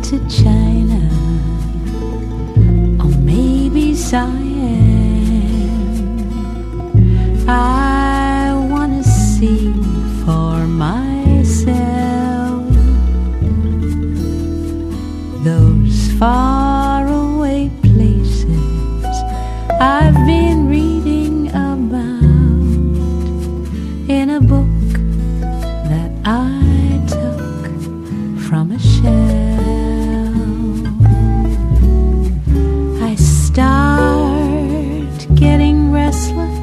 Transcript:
to China, or maybe Siam. I wanna see for myself those faraway places I've been reading about in a book that I took from a shelf. I start getting restless